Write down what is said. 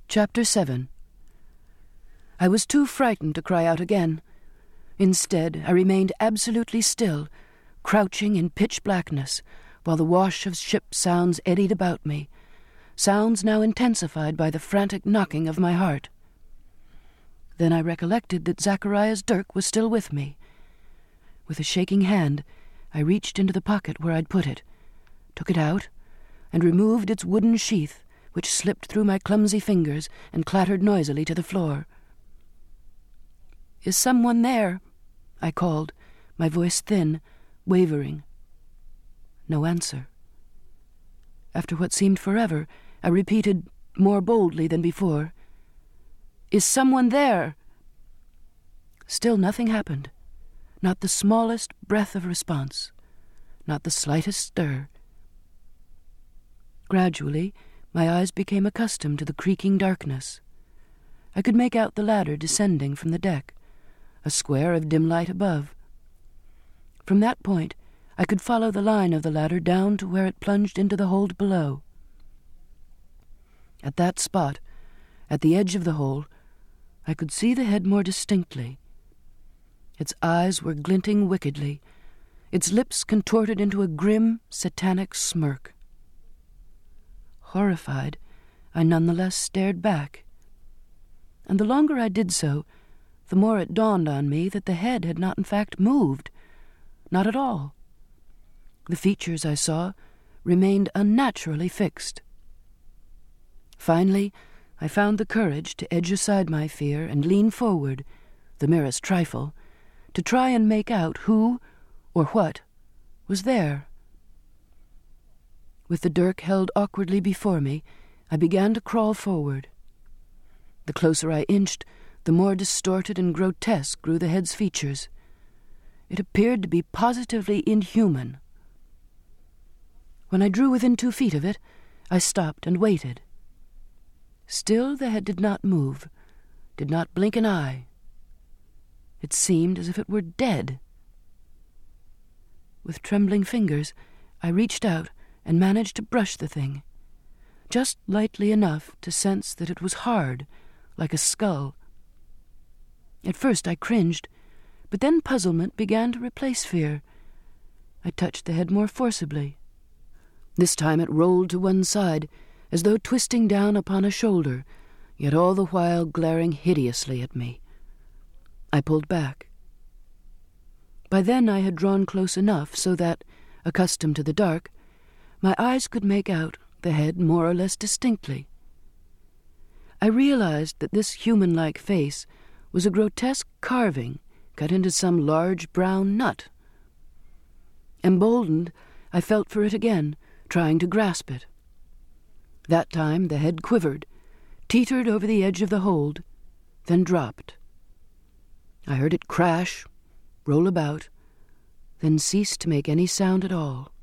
Chapter 7. I was too frightened to cry out again. Instead, I remained absolutely still, crouching in pitch blackness, while the wash of ship sounds eddied about me, sounds now intensified by the frantic knocking of my heart. Then I recollected that Zacharias Dirk was still with me. With a shaking hand, I reached into the pocket where I'd put it, took it out, and removed its wooden sheath, which slipped through my clumsy fingers and clattered noisily to the floor. "Is someone there?" I called, my voice thin, wavering. No answer. After what seemed forever, I repeated, more boldly than before, "Is someone there?" Still nothing happened. Not the smallest breath of response. Not the slightest stir. Gradually, my eyes became accustomed to the creaking darkness. I could make out the ladder descending from the deck, a square of dim light above. From that point, I could follow the line of the ladder down to where it plunged into the hold below. At that spot, at the edge of the hole, I could see the head more distinctly. Its eyes were glinting wickedly, its lips contorted into a grim, satanic smirk. Horrified, I nonetheless stared back. And the longer I did so, the more it dawned on me that the head had not in fact moved. Not at all. The features I saw remained unnaturally fixed. Finally, I found the courage to edge aside my fear and lean forward, the merest trifle, to try and make out who or what was there. With the dirk held awkwardly before me, I began to crawl forward. The closer I inched, the more distorted and grotesque grew the head's features. It appeared to be positively inhuman. When I drew within 2 feet of it, I stopped and waited. Still the head did not move, did not blink an eye. It seemed as if it were dead. With trembling fingers, I reached out and managed to brush the thing, just lightly enough to sense that it was hard, like a skull. At first I cringed, but then puzzlement began to replace fear. I touched the head more forcibly. This time it rolled to one side, as though twisting down upon a shoulder, yet all the while glaring hideously at me. I pulled back. By then I had drawn close enough so that, accustomed to the dark, my eyes could make out the head more or less distinctly. I realized that this human-like face was a grotesque carving cut into some large brown nut. Emboldened, I felt for it again, trying to grasp it. That time the head quivered, teetered over the edge of the hold, then dropped. I heard it crash, roll about, then cease to make any sound at all.